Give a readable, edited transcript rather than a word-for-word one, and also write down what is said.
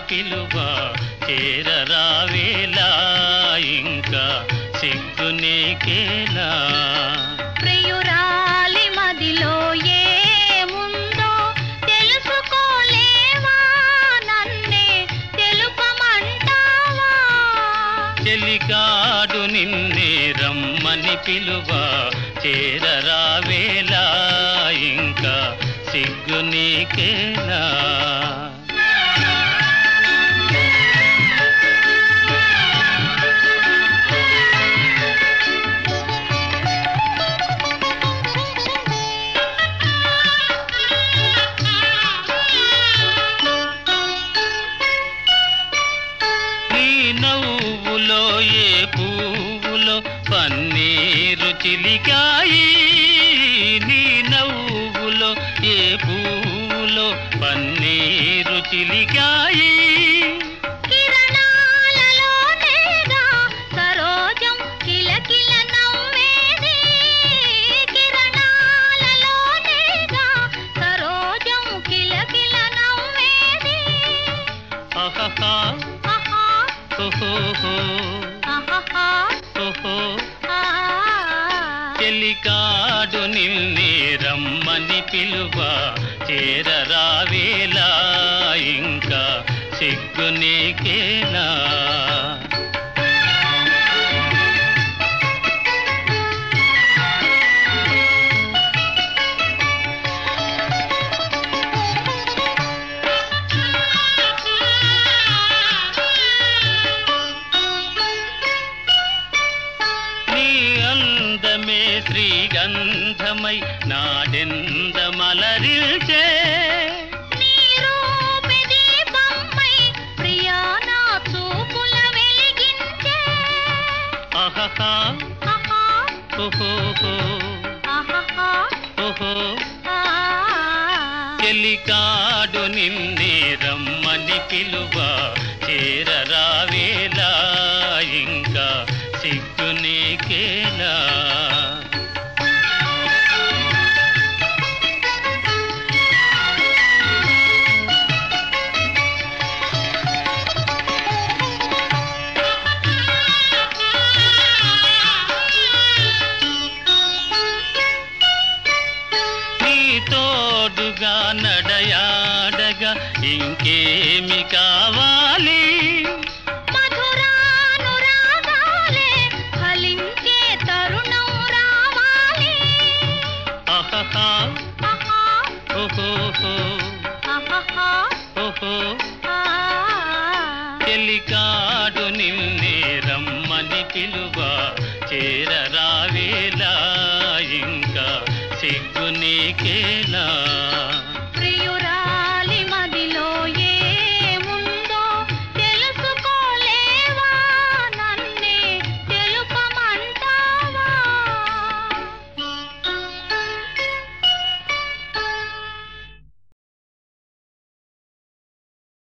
పిలువ చేరరావేలా ఇంకా సిగ్గు నీకేలా ప్రియురాలి మదిలో ఏముందో తెలుసుకోలేవా నన్నే తెలుపమంటావా చెలికాడు నిన్నే రమ్మని పిలువ చేరరావేలా ఇంకా సిగ్గు నీకేలా నవ్వులో ఏ పువ్వులో పన్నీరు చిలికాయి నీ నవ్వులో ఏ పువ్వులో పన్నీరు చిలికాయి కిరణాలలోనేగా సరోజం కిలకిల నవ్వేది కిరణాలలోనేగా సరోజం కిలకిల నవ్వేది ఆహా ఓహో చెలికాడు నిన్నే రమ్మని పిలువ చేరరావేలా ఇంకా సిగ్గు నీకేలా అందమే శ్రీగంధమై నాడెంద మలరిల్చే నీ రూపే దీపమై ప్రియా నా చూపుల వెలిగించే ఆహా ఓహో ఓహో చెలికాడు నిన్నే రమ్మని పిలువ చేరరావేలా ఇంకా సిగ్గు నీకేలా నీ తోడుగా నడయాడగా ఇంకేమి కావాలి మధురానురాగాలే ఫలించే తరుణం రావాలి ఆహా ఓహో ఓహో చెలికాడు నిన్నే